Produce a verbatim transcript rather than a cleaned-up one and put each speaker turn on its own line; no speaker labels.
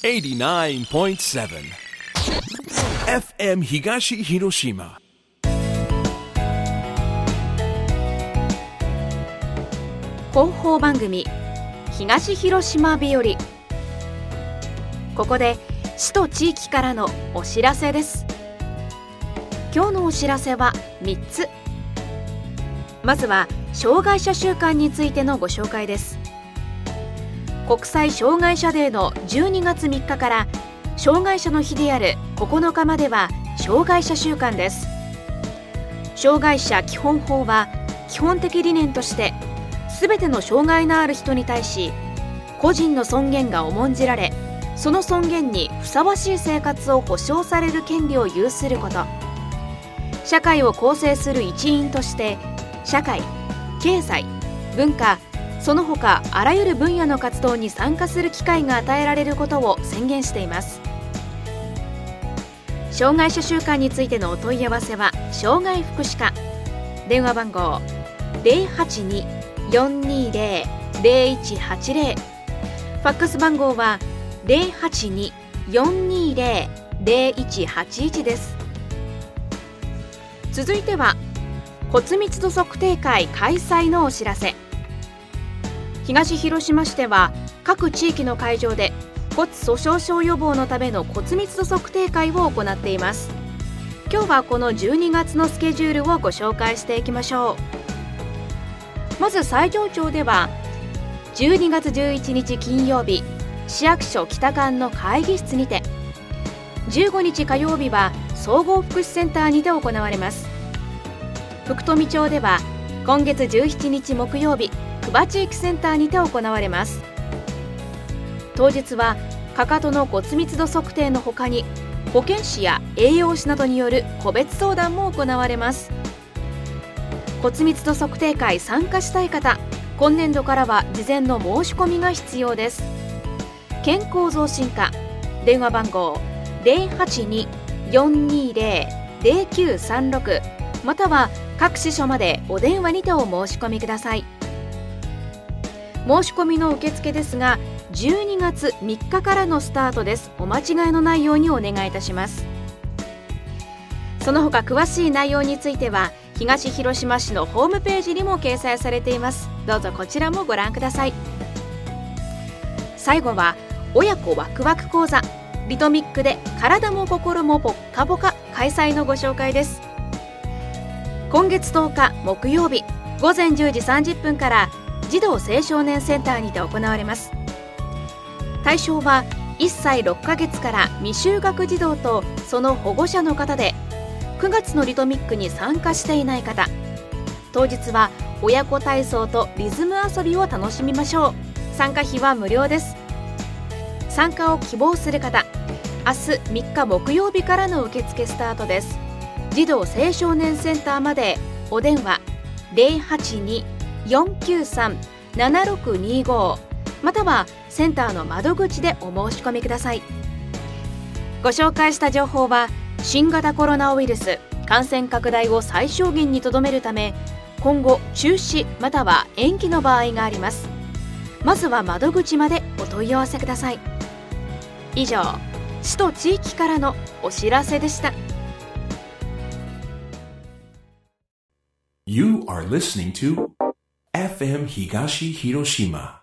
エイティナインポイントセブン エフエム 東広島。
広報番組東広島日和。ここで市と地域からのお知らせです。今日のお知らせはみっつ。まずは障害者週間についてのご紹介です。国際障害者デーのじゅうにがつみっかから障害者の日であるここのかまでは障害者週間です。障害者基本法は基本的理念としてすべての障害のある人に対し個人の尊厳が重んじられ、その尊厳にふさわしい生活を保障される権利を有すること、社会を構成する一員として社会、経済、文化、その他あらゆる分野の活動に参加する機会が与えられることを宣言しています。障害者週間についてのお問い合わせは障害福祉課、電話番号 ゼロはちに よんにゼロ ゼロいちはちゼロ、ファックス番号は ゼロはちに よんにゼロ ゼロいちはちいち です。続いては骨密度測定会開催のお知らせ。東広島市では各地域の会場で骨粗しょう症予防のための骨密度測定会を行っています。今日はこのじゅうにがつのスケジュールをご紹介していきましょう。まず西条町ではじゅうにがつじゅういちにち金曜日、市役所北館の会議室にて、じゅうごにち火曜日は総合福祉センターにて行われます。福富町では今月じゅうしちにち木曜日、久場地域センターにて行われます。当日はかかとの骨密度測定のほかに保健師や栄養士などによる個別相談も行われます。骨密度測定会参加したい方、今年度からは事前の申し込みが必要です。健康増進課、電話番号 ゼロはちに よんにゼロ ゼロきゅうさんろく または各支所までお電話にてお申し込みください。申し込みの受付ですがじゅうにがつみっかからのスタートです。お間違いのないようにお願いいたします。その他詳しい内容については東広島市のホームページにも掲載されています。どうぞこちらもご覧ください。最後は親子ワクワク講座、リトミックで体も心もポッカポカ開催のご紹介です。今月とおか木曜日ごぜんじゅうじさんじゅっぷんから児童青少年センターにて行われます。対象はいっさいろっかげつから未就学児童とその保護者の方で、くがつのリトミックに参加していない方、当日は親子体操とリズム遊びを楽しみましょう。参加費は無料です。参加を希望する方、明日みっか木曜日からの受付スタートです。児童青少年センターまでお電話 ゼロはちに よんきゅうさん ななろくにご またはセンターの窓口でお申し込みください。ご紹介した情報は新型コロナウイルス感染拡大を最小限にとどめるため今後中止または延期の場合があります。まずは窓口までお問い合わせください。以上、市と地域からのお知らせでした。
You are listening to エフエム 東広島